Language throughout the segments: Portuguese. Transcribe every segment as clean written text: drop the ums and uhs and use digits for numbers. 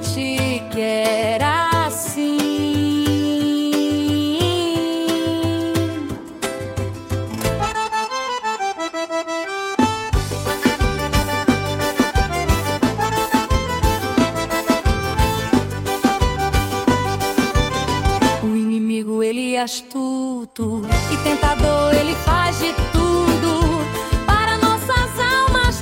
te quer assim. O inimigo, ele é astuto e tentador, ele faz de tudo para nossas almas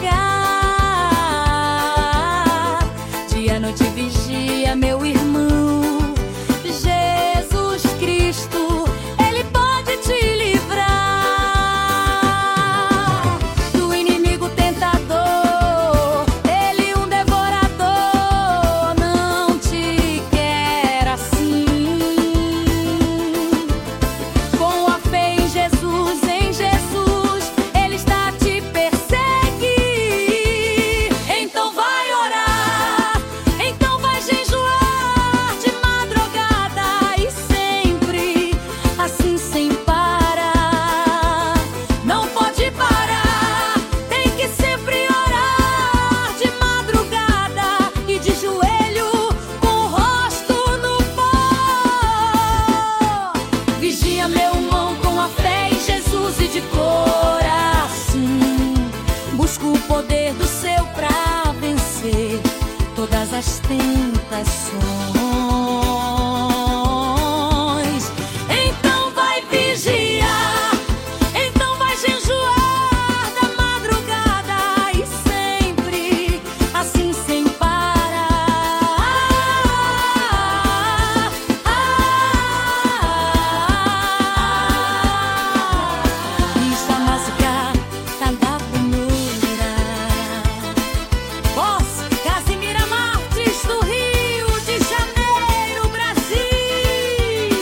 tragar. Dia, noite vigia, meu irmão. Jesus Cristo, ele pode te livrar do inimigo tentador. Ele, um devorador, não te quer assim. Com a fé em Jesus, ele está a te perseguir. Então vai orar, então vai jejuar de madrugada e sempre, assim sem parar. Não pode parar, tem que sempre orar de madrugada e de joelho, com o rosto no pó. Vigia, meu irmão, com a fé em Jesus e de coração. Busca o poder do céu pra vencer todas as tentações. Então vai vigiar, então vai jejuar da madrugada e sempre, assim sem parar. Esta música tanda bonita. Voz Casimira Martins, do Rio de Janeiro, Brasil.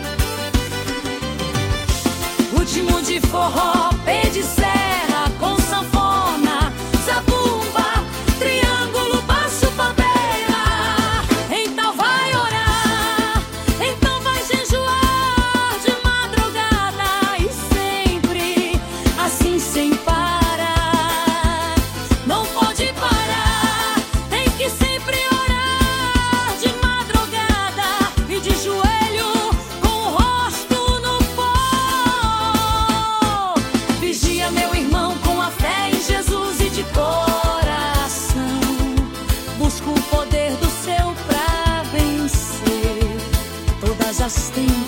Ritmo de forró, pé de serra, com sanfona, zabumba, triângulo, baixo, bandeira. Então vai orar, então vai jejuar de madrugada e sempre, assim sem parar. Não pode parar, tem que sempre orar de madrugada e de joelho, com o rosto no pó. Vigia, meu irmão, com a fé em Jesus e de coração. Busca o poder do céu pra vencer todas as tentações.